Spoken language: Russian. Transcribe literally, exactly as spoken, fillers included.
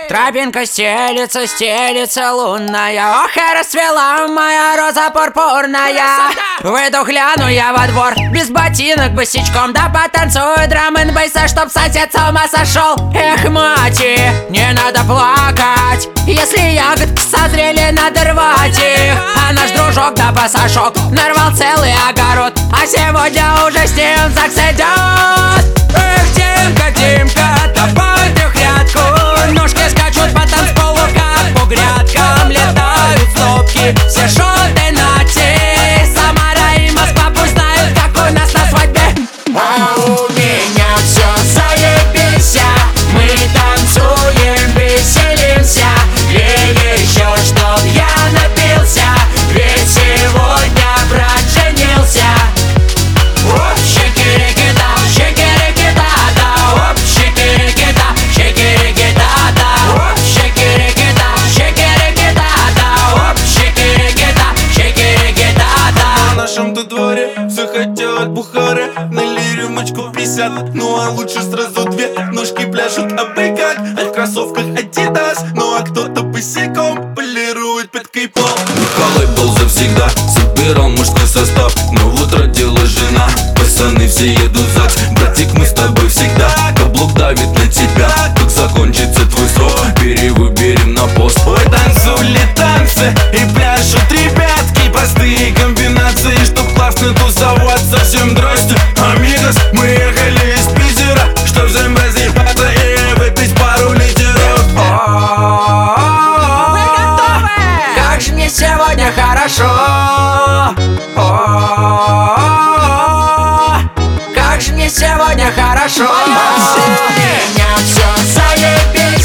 Тропинка стелится, стелится лунная. Ох, и расцвела моя роза пурпурная. Выйду, гляну я во двор, без ботинок, босичком. Да потанцую драм-н-бейса, чтоб сосед с ума сошел. Эх, мати, не надо плакать, если ягодки созрели, надо рвать их. А наш дружок да пасашок нарвал целый огород, а сегодня уже с ним ЗАГС идет. Эх, Тимка, Тимка, топай ты в грядку. Ножки скачут по танцполу, как по грядкам. Летают снопки, все шоты нати. Самара и Москва пусть знают, как у нас на свадьбе. А у меня все заебись, мы танцуем, веселимся. И еще чтоб я напился, ведь сегодня брат женился. Оп, шики-рики-да, шики-рики-да-да. Оп, шики-рики-да, шики-рики-да-да. Оп, шики-рики-да, шики-рики-да-да. Оп, шики-рики-да, шики-рики-да-да. В нашем-то дворе все хотят бухары. Налей рюмочку пятьдесят, ну а лучше сразу две. Ножки пляшут абы как, а в кроссовках Adidas. Ну а кто-то босиком полирует пяткой пол. Михалай был завсегда, собирал мужской состав. Но вот родилась жена, пацаны все едут в ЗАГС. Братик, мы с тобой всегда, каблук давит на тебя. Как закончится твой срок, перевыберем на пост. Ой, танцули танцы и пляшут ребятки. Простые комбинации, чтоб классно тусоваться. Всем здрасте, амигос. Мы ехали из Питера, чтоб всем разъебаться и выпить пару литеров. Как же мне сегодня хорошо. Как же мне сегодня хорошо. У меня все заебись.